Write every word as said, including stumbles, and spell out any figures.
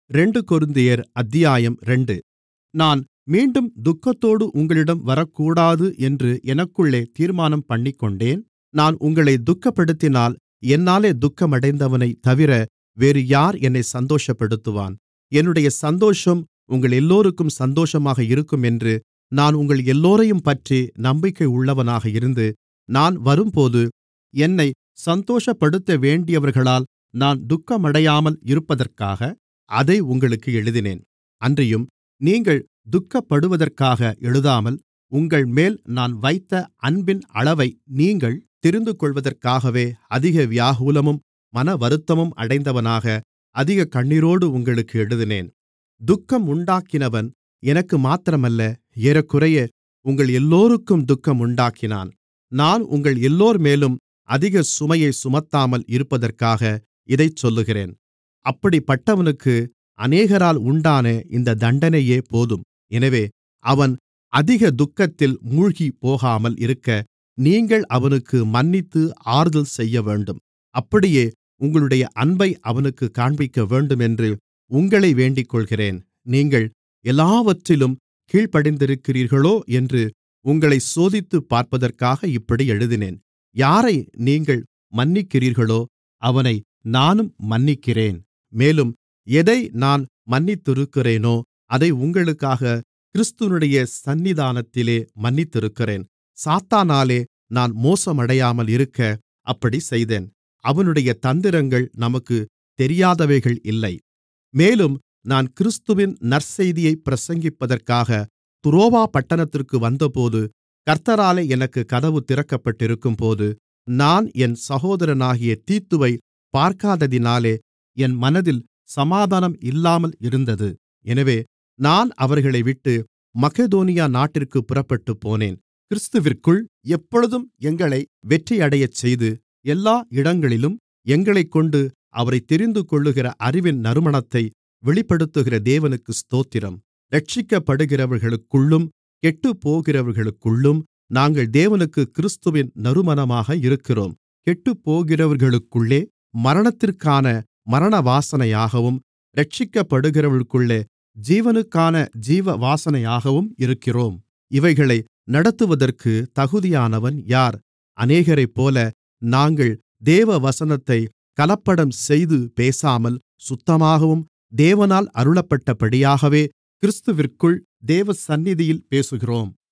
இரண்டு கொரிந்தியர் அத்தியாயம் இரண்டு. நான் மீண்டும் துக்கத்தோடு உங்களிடம் வரக்கூடாது என்று எனக்குள்ளே தீர்மானம்பண்ணிக்கொண்டேன். நான் உங்களைத் துக்கப்படுத்தினால் என்னாலே துக்கமடைந்தவனைத் தவிர வேறு யார் என்னைச் சந்தோஷப்படுத்துவான்? என்னுடைய சந்தோஷம் உங்களெல்லோருக்கும் சந்தோஷமாக இருக்குமென்று நான் உங்கள் எல்லோரையும்பற்றி நம்பிக்கை உள்ளவனாக இருந்து, நான் வரும்போது என்னைச் சந்தோஷப்படுத்தவேண்டியவர்களால் நான் துக்கமடையாமல் இருப்பதற்காக அதை உங்களுக்கு எழுதினேன். அன்றியும் நீங்கள் துக்கப்படுவதற்காக எழுதாமல், உங்கள்மேல் நான் வைத்த அன்பின் அளவை நீங்கள் தெரிந்துகொள்வதற்காகவே அதிக வியாகுலமும் மனவருத்தமும் அடைந்தவனாக அதிக கண்ணீரோடு உங்களுக்கு எழுதினேன். துக்கம் உண்டாக்கினவன் எனக்கு மாத்திரமல்ல, ஏறக்குறைய உங்கள் எல்லோருக்கும் துக்கம் உண்டாக்கினான். நான் உங்கள் எல்லோர்மேலும் அதிக சுமையைச் சுமத்தாமல் இருப்பதற்காக இதைச் சொல்லுகிறேன். அப்படிப்பட்டவனுக்கு அநேகரால் உண்டான இந்த தண்டனையே போதும். எனவே அவன் அதிக துக்கத்தில் மூழ்கிப்போகாமல் இருக்க நீங்கள் அவனுக்கு மன்னித்து ஆறுதல் செய்யவேண்டும். அப்படியே உங்களுடைய அன்பை அவனுக்குக் காண்பிக்கவேண்டுமென்று உங்களை வேண்டிக்கொள்கிறேன். நீங்கள் எல்லாவற்றிலும் கீழ்ப்படிந்திருக்கிறீர்களோ என்று உங்களைச் சோதித்துப் பார்ப்பதற்காக இப்படி எழுதினேன். யாரை நீங்கள் மன்னிக்கிறீர்களோ அவனை நானும் மன்னிக்கிறேன். மேலும் எதை நான் மன்னித்திருக்கிறேனோ அதை உங்களுக்காக கிறிஸ்துவினுடைய சந்நிதானத்திலே மன்னித்திருக்கிறேன். சாத்தானாலே நான் மோசமடையாமல் இருக்க அப்படிச் செய்தேன். அவனுடைய தந்திரங்கள் நமக்குத் தெரியாதவைகள் இல்லை. மேலும் நான் கிறிஸ்துவின் நற்செய்தியைப் பிரசங்கிப்பதற்காக துரோவா பட்டணத்திற்கு வந்தபோது, கர்த்தராலே எனக்குக் கதவு திறக்கப்பட்டிருக்கும்போது, நான் என் சகோதரனாகிய தீத்துவைப் பார்க்காததினாலே என் மனதில் சமாதானம் இல்லாமல் இருந்தது. எனவே நான் அவர்களைவிட்டு மக்கெதோனியா நாட்டிற்குப் புறப்பட்டுப்போனேன். கிறிஸ்துவிற்குள் எப்பொழுதும் எங்களை வெற்றியடையச் செய்து, எல்லா இடங்களிலும் எங்களைக்கொண்டு அவரைத் தெரிந்துகொள்ளுகிற அறிவின் நறுமணத்தை வெளிப்படுத்துகிற தேவனுக்கு ஸ்தோத்திரம். இரட்சிக்கப்படுகிறவர்களுக்குள்ளும் கெட்டுப்போகிறவர்களுக்குள்ளும் நாங்கள் தேவனுக்குக் கிறிஸ்துவின் நறுமணமாக இருக்கிறோம். கெட்டுப்போகிறவர்களுக்குள்ளே மரணத்திற்கான மரணவாசனையாகவும், இரட்சிக்கப்படுகிறவர்களுக்குள்ளே ஜீவனுக்கான ஜீவவாசனையாகவும் இருக்கிறோம். இவைகளை நடத்துவதற்குத் தகுதியானவன் யார்? அநேகரைப்போல நாங்கள் தேவவசனத்தைக் கலப்படம் செய்து பேசாமல், சுத்தமாகவும் தேவனால் அருளப்பட்டபடியாகவே கிறிஸ்துவிற்குள் தேவசந்நிதியில் பேசுகிறோம்.